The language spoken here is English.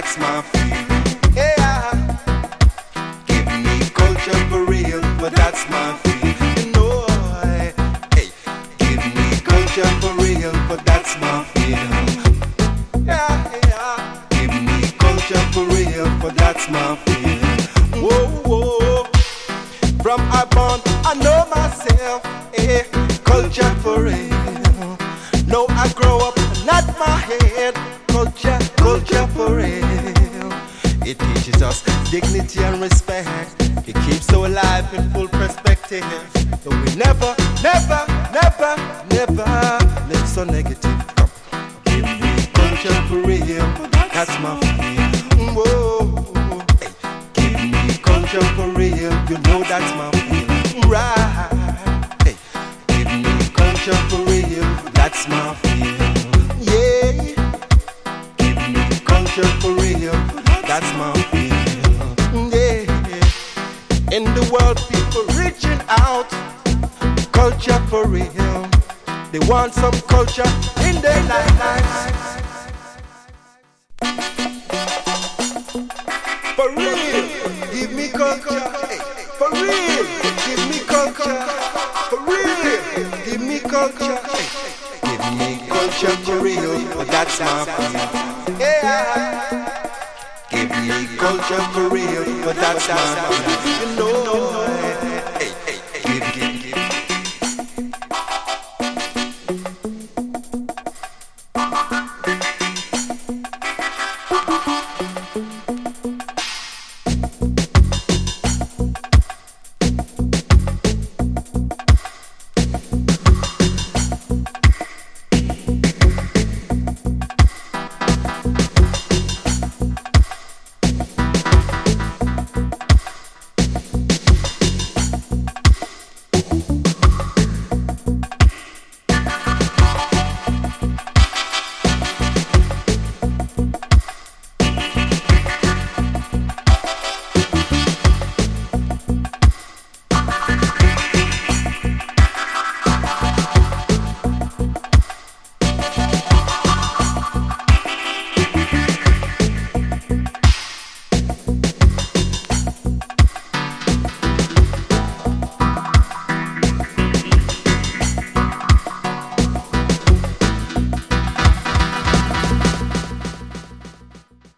that's my field. Yeah, give me culture for real, but that's my field. You know, hey, give me culture for real, but that's my field. Yeah, give me culture for real, but that's my field. Whoa, whoa, from I born, I know myself, eh, culture for real. No, I grow up, not my head. Culture, culture for real. It teaches us dignity and respect. It keeps our life in full perspective. So we never, never, never, never live so negative. Give me culture for real. That's my feel. Whoa, hey, give me culture for real. You know that's my feel. Right. Hey, give me culture for real. That's my feel. Yeah. Give me culture for real. That's my feel. Yeah. In the world, people reaching out. Culture for real. They want some culture in their lives. For real, give me culture. Hey, for real, give me culture. For real, give me culture. Hey, give me culture for real, but that's my feel. Yeah, give me culture for real, but that's my feel.